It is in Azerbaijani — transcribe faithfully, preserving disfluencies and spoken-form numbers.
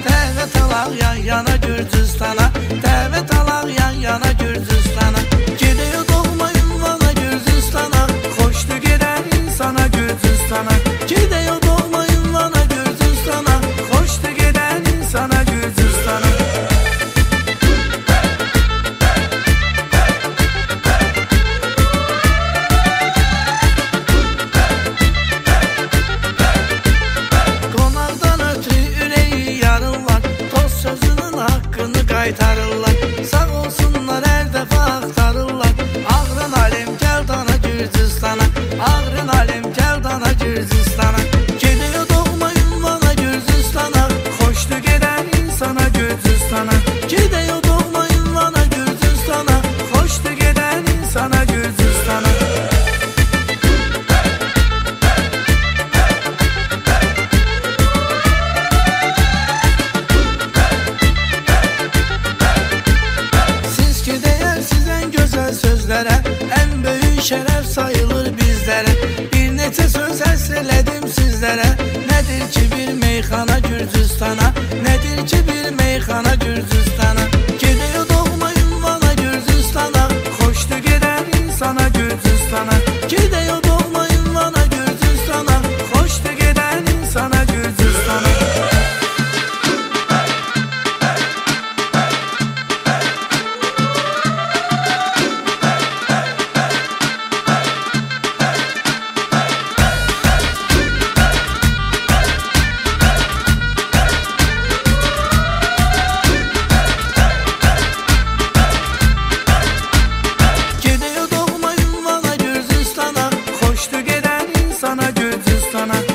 Dəvət alaq yan yana Gürcüstana, dəvət alaq yan yana Gürcüstana. Gedək o doğma ünvana Gürcüstana, xoşdu gedən insana Gürcüstana. Gedək o doğma ünvana Gürcüstana, xoşdu gedən insana Gürcüstana. Qonaqdan ötürü ürəyi yarırlar, toz sözünün haqqını qaytarırlar. Sağ olsunlar hər dəfə axtarırlar. Ağrın alem gəl dana Gürcüstana, ağrın alem gəl dana Gürcüstana. Gedək o doğma ünvana Gürcüstana, xoşdu gedən insana Gürcüstana. Gedək o doğma ünvana Gürcüstana, xoşdu gedən insana Gürcüstana. Siz ki deyərsiz ən gözəl sözlərə, ən böyük şərəf sayılır bizlərə. Bir neçə söz həsr elədim sizlərə. Nədir ki bir meyxana Gürcüstana, nədir ki bir meyxana Gürcüstana. Gedək o doğma ünvana Gürcüstana, xoşdu gedən insana Gürcüstana. Gedək o doğma ünvana Gürcüstana, xoşdu gedən insana Gürcüstana. Gedək o doğma ünvana Gürcüstana, xoşdu gedən insana Gürcüstana.